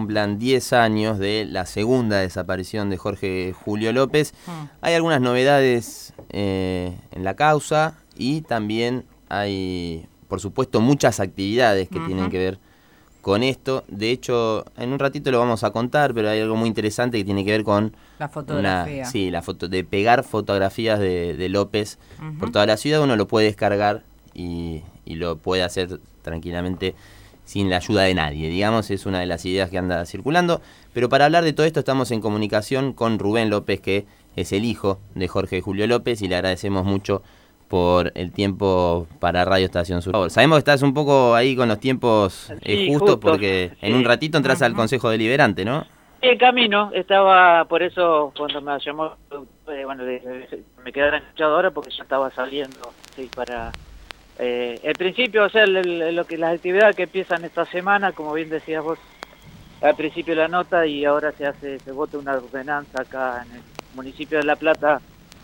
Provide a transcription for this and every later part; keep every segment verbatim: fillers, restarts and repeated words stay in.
cumplan diez años de la segunda desaparición de Jorge Julio López. Mm. Hay algunas novedades eh, en la causa y también hay, por supuesto, muchas actividades que uh-huh. tienen que ver con esto. De hecho, en un ratito lo vamos a contar, pero hay algo muy interesante que tiene que ver con la fotografía. Una, sí, la foto, de pegar fotografías de, de López uh-huh. por toda la ciudad. Uno lo puede descargar y, y lo puede hacer tranquilamente sin la ayuda de nadie, digamos, es una de las ideas que anda circulando. Pero para hablar de todo esto estamos en comunicación con Rubén López, que es el hijo de Jorge Julio López, y le agradecemos mucho por el tiempo para Radio Estación Sur. Sabemos que estás un poco ahí con los tiempos eh, sí, justos, justo, porque sí. en un ratito entras uh-huh. al Consejo Deliberante, ¿no? En camino, estaba, por eso cuando me llamó, eh, bueno, de, de, me quedé enganchado ahora porque ya estaba saliendo, sí, para... Eh, el principio, o sea, el, el, lo que las actividades que empiezan esta semana, como bien decías vos, al principio la nota y ahora se hace, se vota una ordenanza acá en el municipio de La Plata,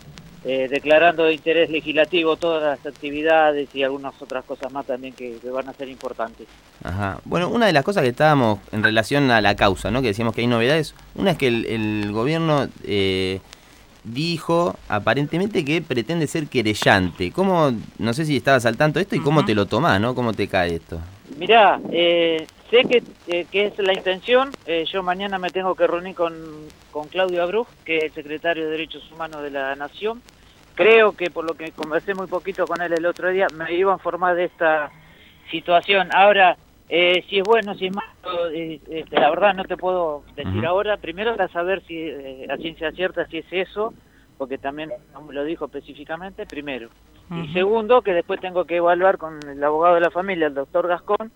Eh, declarando de interés legislativo todas las actividades y algunas otras cosas más también que, que van a ser importantes. Ajá. Bueno, una de las cosas que estábamos en relación a la causa, ¿no? Que decíamos que hay novedades. Una es que el, el gobierno eh, dijo aparentemente que pretende ser querellante. ¿Cómo, no sé si estabas al tanto de esto y cómo uh-huh. te lo tomás, ¿no? ¿Cómo te cae esto? Mirá, eh, sé que, eh, que es la intención. Eh, yo mañana me tengo que reunir con, con Claudio Abruj, que es el secretario de Derechos Humanos de la Nación. Creo que por lo que conversé muy poquito con él el otro día, me iba a informar de esta situación. Ahora, eh, si es bueno, si es malo, eh, eh, la verdad no te puedo decir uh-huh. ahora. Primero para saber si eh, a ciencia cierta si es eso, porque también lo dijo específicamente, primero. Uh-huh. Y segundo, que después tengo que evaluar con el abogado de la familia, el doctor Gascón,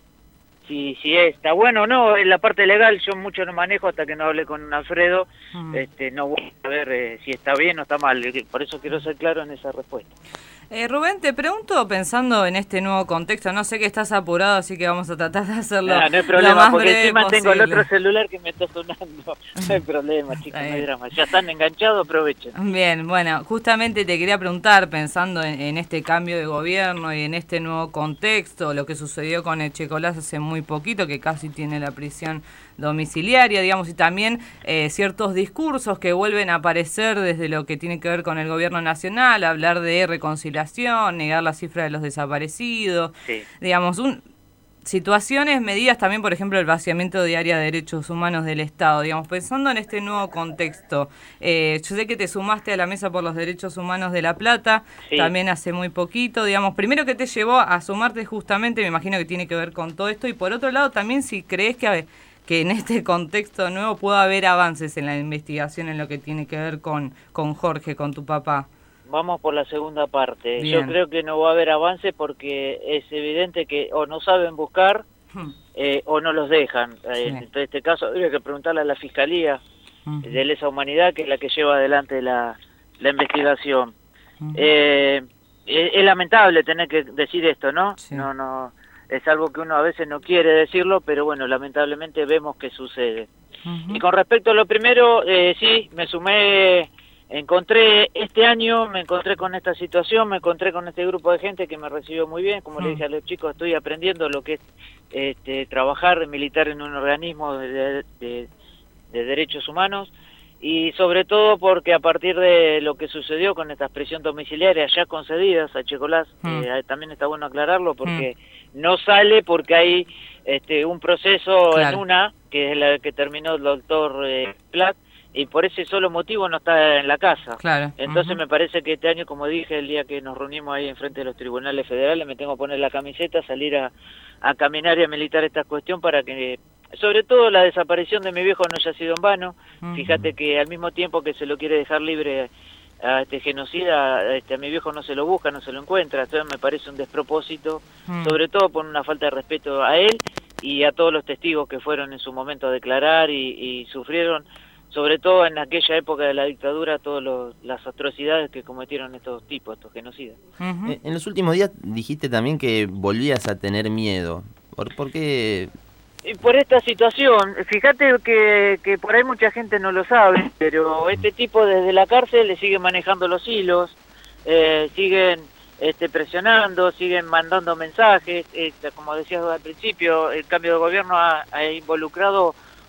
si si está bueno o no. En la parte legal yo mucho no manejo hasta que no hable con Alfredo, uh-huh. este no voy a ver eh, si está bien o está mal, por eso quiero ser claro en esa respuesta. Eh, Rubén, te pregunto, pensando en este nuevo contexto, no sé que estás apurado, así que vamos a tratar de hacerlo no, no hay problema, lo más porque breve encima posible. Tengo el otro celular que me está sonando. No hay problema, chicos, no hay drama. Ya están enganchados, aprovechen. Bien, bueno, justamente te quería preguntar, pensando en, en este cambio de gobierno y en este nuevo contexto, lo que sucedió con Echecolás hace muy poquito, que casi tiene la prisión domiciliaria, digamos, y también eh, ciertos discursos que vuelven a aparecer desde lo que tiene que ver con el gobierno nacional, hablar de reconciliación, negar la cifra de los desaparecidos, sí. digamos, un, situaciones, medidas también, por ejemplo, el vaciamiento de área de derechos humanos del Estado, digamos, pensando en este nuevo contexto, eh, yo sé que te sumaste a la Mesa por los Derechos Humanos de La Plata, sí. también hace muy poquito, digamos, primero que te llevó a sumarte justamente, me imagino que tiene que ver con todo esto, y por otro lado también si crees que que en este contexto nuevo pueda haber avances en la investigación en lo que tiene que ver con, con Jorge, con tu papá. Vamos por la segunda parte. Bien. Yo creo que no va a haber avances porque es evidente que o no saben buscar hmm. eh, o no los dejan. Sí. En este caso habría que preguntarle a la Fiscalía uh-huh. de Lesa Humanidad, que es la que lleva adelante la, la investigación. Uh-huh. Eh, es, es lamentable tener que decir esto, ¿no? Sí. No, no. Es algo que uno a veces no quiere decirlo, pero bueno, lamentablemente vemos que sucede. Uh-huh. Y con respecto a lo primero, eh, sí, me sumé, encontré, este año me encontré con esta situación, me encontré con este grupo de gente que me recibió muy bien, como uh-huh. le dije a los chicos, estoy aprendiendo lo que es este, trabajar, militar en un organismo de, de, de, de derechos humanos, y sobre todo porque a partir de lo que sucedió con estas prisión domiciliaria ya concedidas a Echecolás, mm. eh, también está bueno aclararlo porque mm. no sale porque hay este un proceso claro. en una, que es la que terminó el doctor eh, Platt, y por ese solo motivo no está en la casa. Claro. Entonces uh-huh. me parece que este año, como dije, el día que nos reunimos ahí enfrente de los tribunales federales, me tengo que poner la camiseta, salir a, a caminar y a militar esta cuestión para que, sobre todo la desaparición de mi viejo no haya sido en vano. Uh-huh. Fíjate que al mismo tiempo que se lo quiere dejar libre a este genocida, a, este, a mi viejo no se lo busca, no se lo encuentra. Entonces me parece un despropósito, uh-huh. sobre todo por una falta de respeto a él y a todos los testigos que fueron en su momento a declarar y, y sufrieron, sobre todo en aquella época de la dictadura, todas las atrocidades que cometieron estos tipos, estos genocidas. Uh-huh. En los últimos días dijiste también que volvías a tener miedo. ¿Por, por qué? Y por esta situación, fíjate que, que por ahí mucha gente no lo sabe, pero este tipo desde la cárcel le sigue manejando los hilos, eh, siguen este, presionando, siguen mandando mensajes, este, como decías al principio, el cambio de gobierno ha, ha involucrado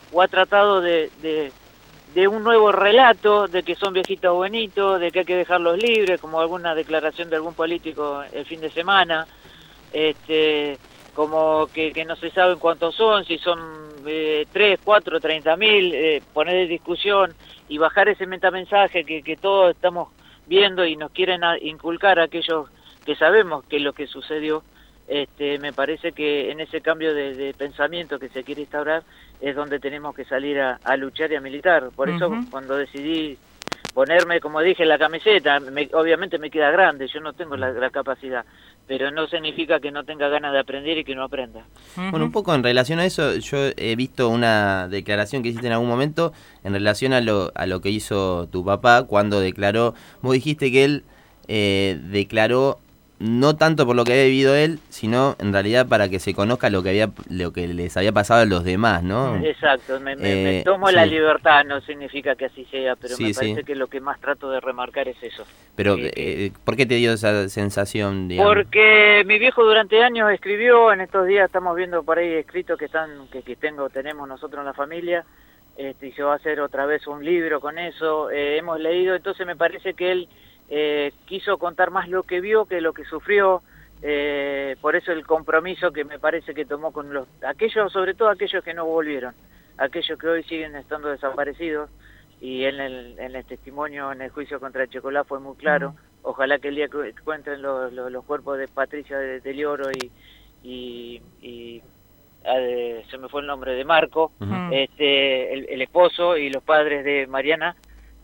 o ha tratado de, de, de un nuevo relato, de que son viejitos bonitos, de que hay que dejarlos libres, como alguna declaración de algún político el fin de semana, este, como que, que no se saben cuántos son, si son eh, tres, cuatro, treinta mil, eh, poner en discusión y bajar ese metamensaje que, que todos estamos viendo y nos quieren a, inculcar a aquellos que sabemos que es lo que sucedió. Este, me parece que en ese cambio de, de pensamiento que se quiere instaurar es donde tenemos que salir a, a luchar y a militar. Por eso uh-huh. cuando decidí ponerme, como dije, la camiseta, me, obviamente me queda grande, yo no tengo la, la capacidad, pero no significa que no tenga ganas de aprender y que no aprenda. Uh-huh. Bueno, un poco en relación a eso, yo he visto una declaración que hiciste en algún momento en relación a lo, a lo que hizo tu papá cuando declaró, vos dijiste que él eh, declaró no tanto por lo que había vivido él, sino en realidad para que se conozca lo que había, lo que les había pasado a los demás, ¿no? Exacto, me, me, eh, me tomo sí. la libertad, no significa que así sea, pero sí, me parece sí. que lo que más trato de remarcar es eso. Pero, eh, eh, ¿por qué te dio esa sensación, digamos? Porque mi viejo durante años escribió, en estos días estamos viendo por ahí escritos que están, que, que tengo, tenemos nosotros en la familia, este, y se va a hacer otra vez un libro con eso, eh, hemos leído, entonces me parece que él Eh, quiso contar más lo que vio que lo que sufrió, eh, por eso el compromiso que me parece que tomó con los aquellos, sobre todo aquellos que no volvieron, aquellos que hoy siguen estando desaparecidos, y en el, en el testimonio, en el juicio contra Checolá fue muy claro. Uh-huh. Ojalá que el día que encuentren los, los, los cuerpos de Patricia de, de Lioro y, y, y eh, se me fue el nombre de Marco, uh-huh. este el, el esposo y los padres de Mariana,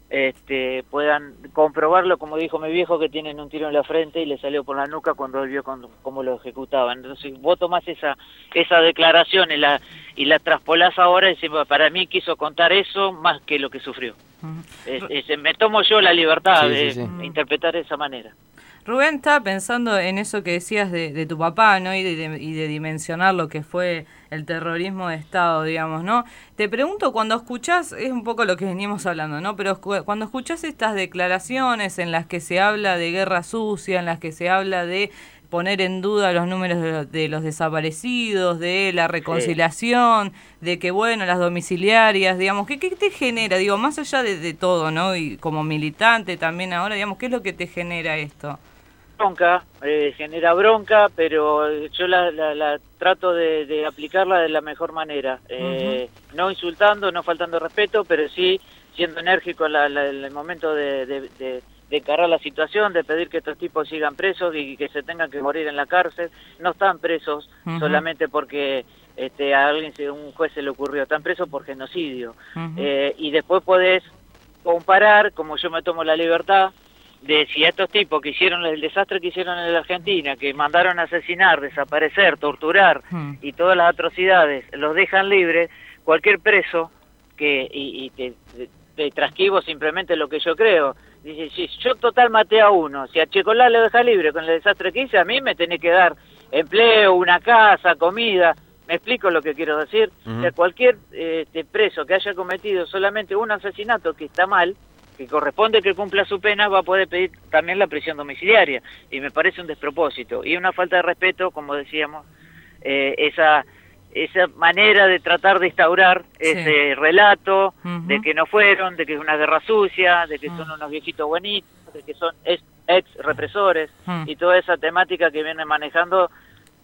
Este, puedan comprobarlo, como dijo mi viejo, que tienen un tiro en la frente y le salió por la nuca cuando él vio con, cómo lo ejecutaban. Entonces vos tomás esa esa declaración y la y la traspolás ahora y decís, para mí quiso contar eso más que lo que sufrió. Uh-huh. es, es, me tomo yo la libertad sí, de sí, sí. interpretar de esa manera. Rubén, estaba pensando en eso que decías de, de tu papá, ¿no? Y de, de, y de dimensionar lo que fue el terrorismo de Estado, digamos, ¿no? Te pregunto, cuando escuchás, es un poco lo que veníamos hablando, ¿no? Pero cuando escuchás estas declaraciones en las que se habla de guerra sucia, en las que se habla de poner en duda los números de los, de los desaparecidos, de la reconciliación, sí. de que, bueno, las domiciliarias, digamos, ¿qué, qué te genera? Digo, más allá de, de todo, ¿no? Y como militante también ahora, digamos, ¿qué es lo que te genera esto? Bronca, eh, genera bronca, pero yo la, la, la trato de, de aplicarla de la mejor manera, eh, uh-huh. no insultando, no faltando respeto, pero sí siendo enérgico en, la, la, en el momento de, de, de, de encarar la situación, de pedir que estos tipos sigan presos y que se tengan que morir en la cárcel. No están presos uh-huh. solamente porque este, a alguien, un juez se le ocurrió, están presos por genocidio. Uh-huh. eh, y después podés comparar, como yo me tomo la libertad, de si a estos tipos que hicieron el desastre que hicieron en la Argentina, que mandaron a asesinar, desaparecer, torturar hmm. y todas las atrocidades, los dejan libres, cualquier preso que y, y te, te, te trasquivo simplemente lo que yo creo, dice, si yo total maté a uno, si a Checolá le deja libre con el desastre que hice, a mí me tenés que dar empleo, una casa, comida. ¿Me explico lo que quiero decir? Uh-huh. O sea, cualquier eh, preso que haya cometido solamente un asesinato que está mal, que corresponde que cumpla su pena, va a poder pedir también la prisión domiciliaria, y me parece un despropósito y una falta de respeto, como decíamos, eh, esa esa manera de tratar de instaurar sí. ese relato uh-huh. de que no fueron, de que es una guerra sucia, de que uh-huh. son unos viejitos buenitos, de que son ex, ex represores uh-huh. y toda esa temática que vienen manejando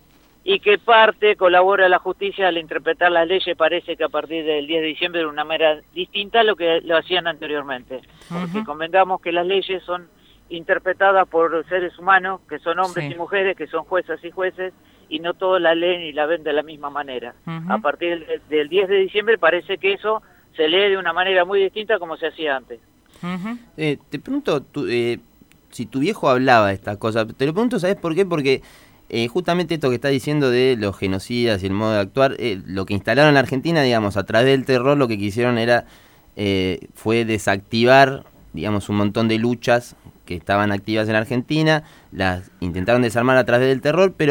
y que parte colabora la justicia al interpretar las leyes. Parece que a partir del diez de diciembre de una manera distinta a lo que lo hacían anteriormente. Porque uh-huh. convengamos que las leyes son interpretadas por seres humanos, que son hombres sí. y mujeres, que son juezas y jueces, y no todos la leen y la ven de la misma manera. Uh-huh. A partir del, del diez de diciembre parece que eso se lee de una manera muy distinta como se hacía antes. Uh-huh. Eh, te pregunto, tu, eh, si tu viejo hablaba de estas cosas, te lo pregunto, ¿sabes por qué? Porque Eh, justamente esto que está diciendo de los genocidas y el modo de actuar, eh, lo que instalaron en la Argentina, digamos, a través del terror, lo que quisieron era eh, fue desactivar, digamos, un montón de luchas que estaban activas en la Argentina, las intentaron desarmar a través del terror, pero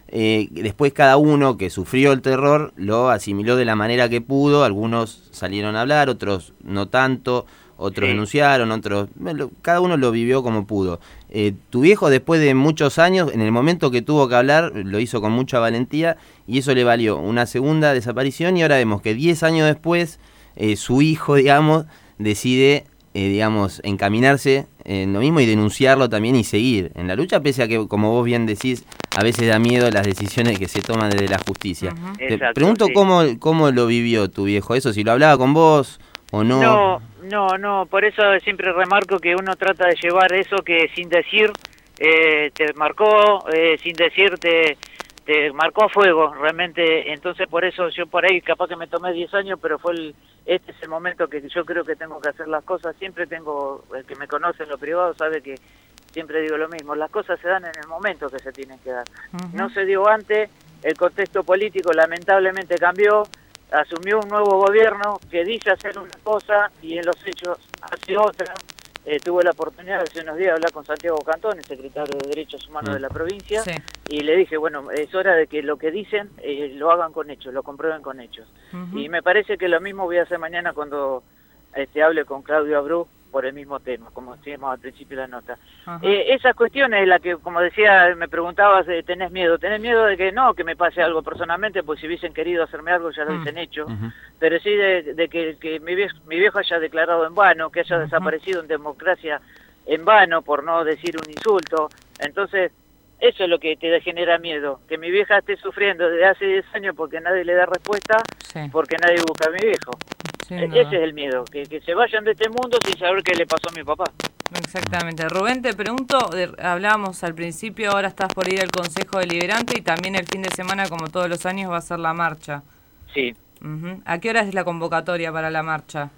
eh, después cada uno que sufrió el terror lo asimiló de la manera que pudo, algunos salieron a hablar, otros no tanto, otros sí. denunciaron, otros, bueno, cada uno lo vivió como pudo. Eh, tu viejo, después de muchos años, en el momento que tuvo que hablar, lo hizo con mucha valentía y eso le valió una segunda desaparición, y ahora vemos que diez años después eh, su hijo, digamos, decide eh, digamos, encaminarse en lo mismo y denunciarlo también y seguir en la lucha, pese a que, como vos bien decís, a veces da miedo las decisiones que se toman desde la justicia. Uh-huh. Te Exacto, pregunto sí. cómo, cómo lo vivió tu viejo, eso, si lo hablaba con vos o no. No, no, no, por eso siempre remarco que uno trata de llevar eso que sin decir eh, te marcó, eh, sin decir te, te marcó a fuego, realmente. Entonces por eso yo por ahí capaz que me tomé diez años, pero fue el, este es el momento que yo creo que tengo que hacer las cosas. Siempre tengo, el que me conoce en lo privado sabe que siempre digo lo mismo, las cosas se dan en el momento que se tienen que dar. Uh-huh. No se dio antes, el contexto político lamentablemente cambió, asumió un nuevo gobierno que dice hacer una cosa y en los hechos hace otra. Eh, tuve la oportunidad hace unos días de hablar con Santiago Cantón, el secretario de Derechos Humanos uh-huh. de la provincia, sí. y le dije, bueno, es hora de que lo que dicen eh, lo hagan con hechos, lo comprueben con hechos. Uh-huh. Y me parece que lo mismo voy a hacer mañana cuando este, hable con Claudio Abreu por el mismo tema, como decíamos al principio de la nota. Uh-huh. Eh, esas cuestiones, la que, como decía, me preguntabas, eh, ¿tenés miedo? ¿Tenés miedo de que no, que me pase algo personalmente? Pues si hubiesen querido hacerme algo ya lo uh-huh. hubiesen hecho, uh-huh. pero sí de, de que, que mi, viejo, mi viejo haya declarado en vano, que haya uh-huh. desaparecido en democracia en vano, por no decir un insulto. Entonces, eso es lo que te genera miedo, que mi vieja esté sufriendo desde hace diez años porque nadie le da respuesta, sí. porque nadie busca a mi viejo. Sí, Ese no. es el miedo, que, que se vayan de este mundo sin saber qué le pasó a mi papá. Exactamente. Rubén, te pregunto, de, hablábamos al principio, ahora estás por ir al Consejo Deliberante y también el fin de semana, como todos los años, va a ser la marcha. Sí. Uh-huh. ¿A qué hora es la convocatoria para la marcha?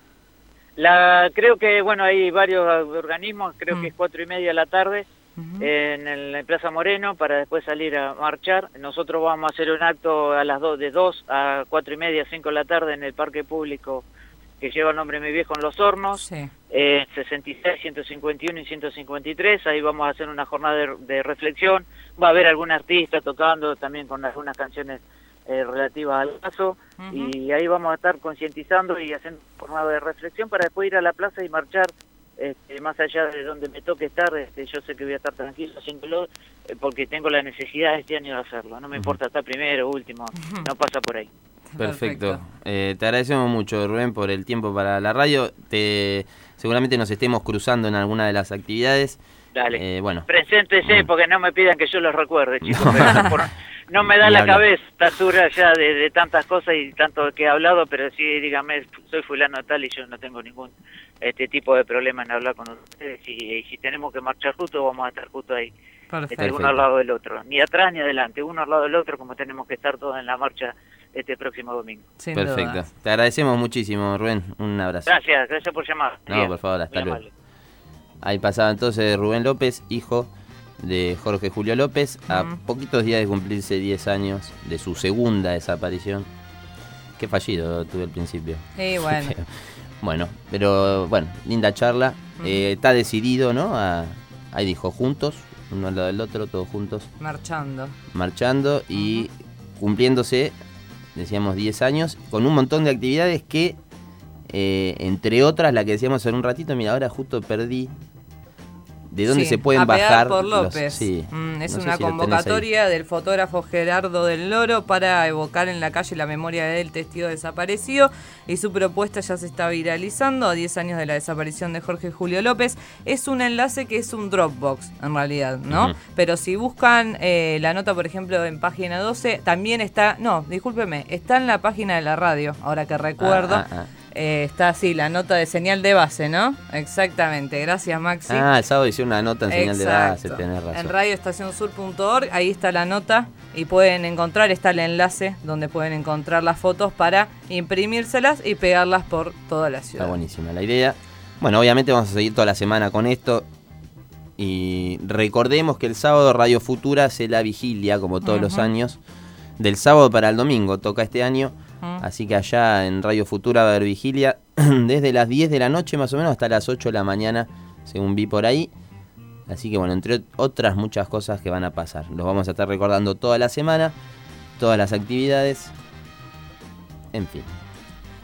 La Creo que, bueno, hay varios organismos, creo uh-huh. que es cuatro y media de la tarde, uh-huh. en, el, en Plaza Moreno, para después salir a marchar. Nosotros vamos a hacer un acto a las dos, de dos a cuatro y media, cinco de la tarde en el Parque Público que lleva el nombre de mi viejo en Los Hornos, sí. eh, sesenta y seis, ciento cincuenta y uno y ciento cincuenta y tres, ahí vamos a hacer una jornada de, de reflexión, va a haber algún artista tocando también con algunas canciones eh, relativas al caso, uh-huh. y ahí vamos a estar concientizando y haciendo una jornada de reflexión para después ir a la plaza y marchar, este, más allá de donde me toque estar, este, yo sé que voy a estar tranquilo haciéndolo, eh, porque tengo la necesidad este año de hacerlo, no me uh-huh. importa estar primero o último, uh-huh. no pasa por ahí. Perfecto. Perfecto. Eh, te agradecemos mucho, Rubén, por el tiempo para la radio. Te, seguramente nos estemos cruzando en alguna de las actividades. Dale. Eh, bueno. Preséntese, porque no me pidan que yo los recuerde, chicos. No, por, no me da la habla. cabeza, está dura ya de, de tantas cosas y tanto que he hablado, pero sí, dígame, soy fulano tal y yo no tengo ningún este tipo de problema en hablar con ustedes. Y, y si tenemos que marchar justo, vamos a estar justo ahí. Este, uno al lado del otro, ni atrás ni adelante, uno al lado del otro, como tenemos que estar todos en la marcha este próximo domingo. Sin Perfecto. dudas. Te agradecemos muchísimo, Rubén. Un abrazo. Gracias, gracias por llamar. No, Bien, por favor, hasta luego. Amable. Ahí pasaba entonces Rubén López, hijo de Jorge Julio López, uh-huh. a poquitos días de cumplirse diez años de su segunda desaparición. Qué fallido tuve al principio. Sí, bueno. bueno, pero bueno, linda charla. Uh-huh. Eh, está decidido, ¿no? A, ahí dijo, juntos, uno al lado del otro, todos juntos. Marchando. Marchando y uh-huh. cumpliéndose, decíamos, diez años, con un montón de actividades que, eh, entre otras, la que decíamos en un ratito, mira, ahora justo perdí de dónde sí, se pueden a bajar por López. Los, sí, mm, es no una si convocatoria del fotógrafo Gerardo del Loro para evocar en la calle la memoria del testigo desaparecido, y su propuesta ya se está viralizando a diez años de la desaparición de Jorge Julio López. Es un enlace que es un Dropbox en realidad, ¿no? Uh-huh. Pero si buscan eh, la nota, por ejemplo, en página doce, también está, no, discúlpeme, está en la página de la radio, ahora que recuerdo. Ah, ah, ah. Eh, está así, la nota de señal de base, ¿no? Exactamente, gracias Maxi. Ah, el sábado hice una nota en señal Exacto. de base, tenés razón. En radio estación sur punto org, ahí está la nota y pueden encontrar, está el enlace donde pueden encontrar las fotos para imprimírselas y pegarlas por toda la ciudad. Está buenísima la idea. Bueno, obviamente vamos a seguir toda la semana con esto. Y recordemos que el sábado Radio Futura hace la vigilia, como todos uh-huh. los años. Del sábado para el domingo toca este año. Uh-huh. Así que allá en Radio Futura va a haber vigilia desde las diez de la noche más o menos hasta las ocho de la mañana, según vi por ahí. Así que bueno, entre otras muchas cosas que van a pasar. Los vamos a estar recordando toda la semana, todas las actividades, en fin.